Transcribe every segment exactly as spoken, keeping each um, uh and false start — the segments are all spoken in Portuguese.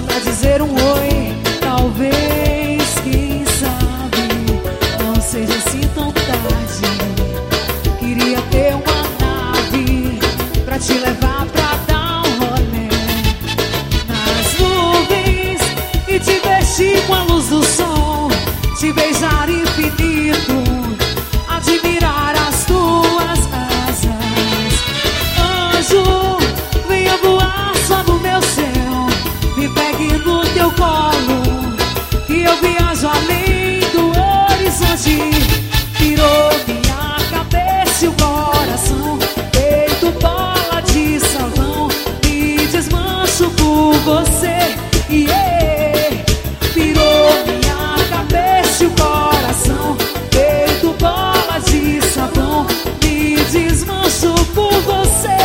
pra dizer um oi. Talvez, quem sabe, não seja assim tão tarde. Queria ter uma nave pra te levar pra dar um rolê nas nuvens e te vestir com a luz do sol, te beijar infinito, admirar as tuas asas. Anjo, venha voar só no meu céu, me pegue no teu colo, que eu viajo além do horizonte. Virou minha cabeça e o coração, feito bola de sabão, me desmancho por você. Yeah. Virou minha cabeça e o coração, feito bola de sabão, me desmancho por você.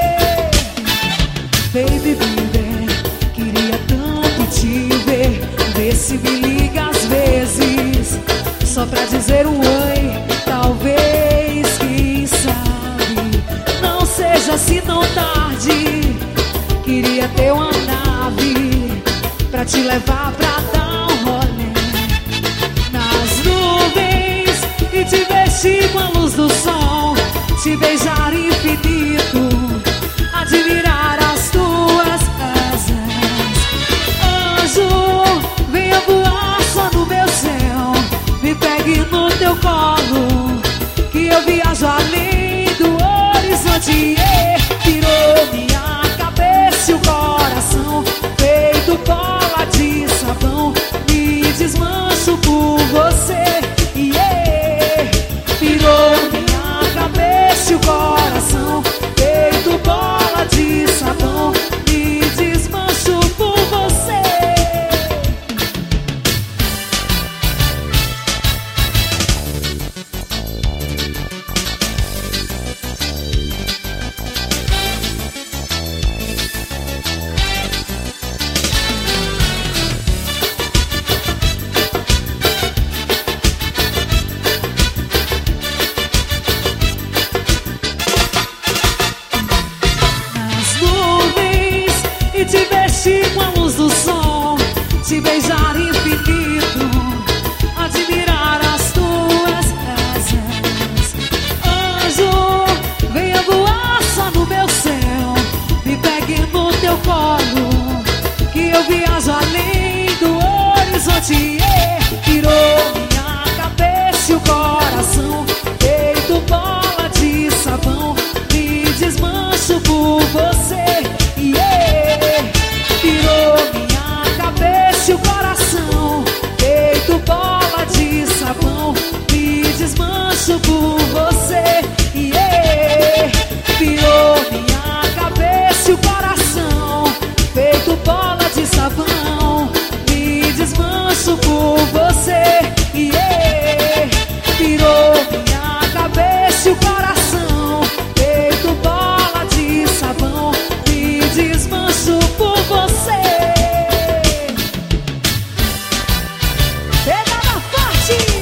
Baby, baby, queria tanto te ver, vê se me liga às vezes, só pra dizer um oi. Talvez, quem sabe, não seja assim tão tarde. Queria ter uma nave pra te levar pra dar um rolê nas nuvens e te vestir com a luz do sol, te beijar infinito, admirar as tuas asas. Anjo, venha voar só no meu céu, me pegue no teu colo, que eu viajo além do horizonte. Yeah. Virou minha cabeça e o coração, feito bola de sabão, me desmancho por você. Yeah. Virou minha cabeça e o coração, feito bola de sabão, me desmancho por você. Te vestir com a luz do sol, te beijar infinito, admirar as tuas asas. Anjo, venha voar só no meu céu, me pegue no teu colo, que eu viajo além do horizonte. Yeah. Virou minha cabeça e o coração, feito bola de sabão, me desmancho por você. Yeah. Virou minha cabeça e o coração, feito bola de sabão, me desmancho por você. Yeah. Virou minha cabeça e o coração, feito bola de sabão, me desmancho por você. Yeah. Virou minha cabeça e o coração, feito bola de sabão, me desmancho por você. Pegada forte!